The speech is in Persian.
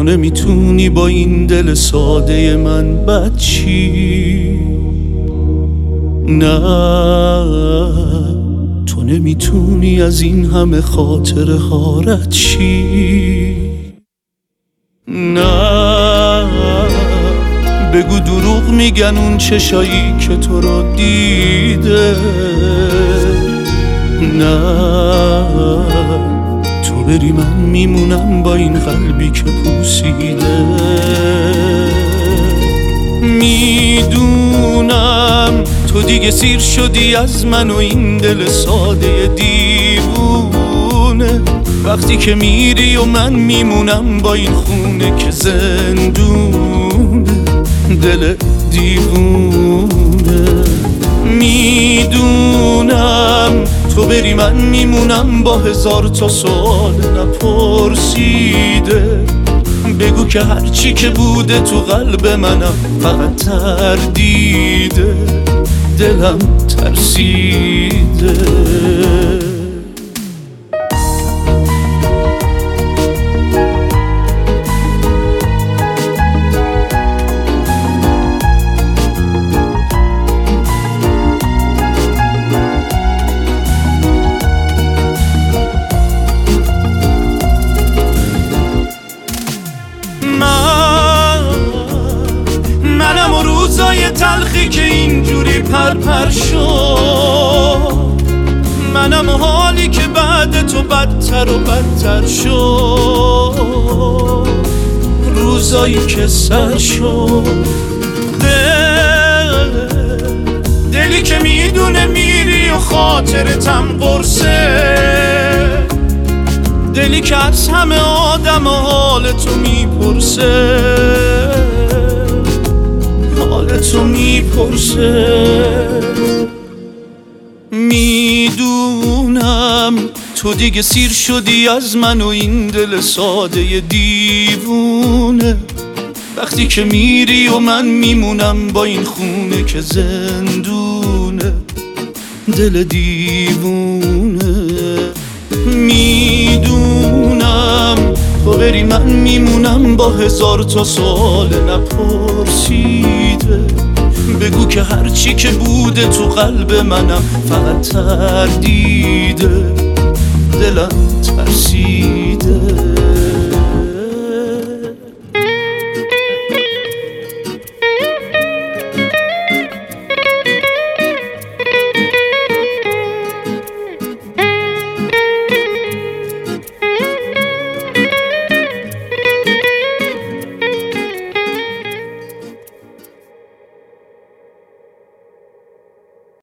نمیتونی با این دل ساده من بد چی؟ نه تو نمیتونی از این همه خاطره ها رد چی؟ نه بگو دروغ میگن اون چشایی که تو رو دیده. نه تو بری من میمونم با این قلبی که پوسیده. میدونم تو دیگه سیر شدی از من و این دل ساده دیوونه. وقتی که میری و من میمونم با این خونه که زندونه، دل دیوونه. میدونم تو بری من میمونم با هزار تا سوال نپرسیده. بگو که هرچی که بوده تو قلب منم فقط تردیده، دلم ترسیده. منم و روزای تلخی که اینجوری پرپر شد. منم و حالی که بعد تو بدتر و بدتر شد. روزایی که سر شد. دلی که میدونه میری و خاطرتم قرصه. دلی که از همه آدم و حال تو میپرسه، حال تو میپرسه. میدونم تو دیگه سیر شدی از من و این دل ساده دیوونه. وقتی که میری و من میمونم با این خونه که زندونه، دل دیوونه. میدونم تو بری من میمونم با هزار تا سوال نپرسیده. بگو که هرچی که بوده تو قلب منم فقط تردیده، دلم ترسیده.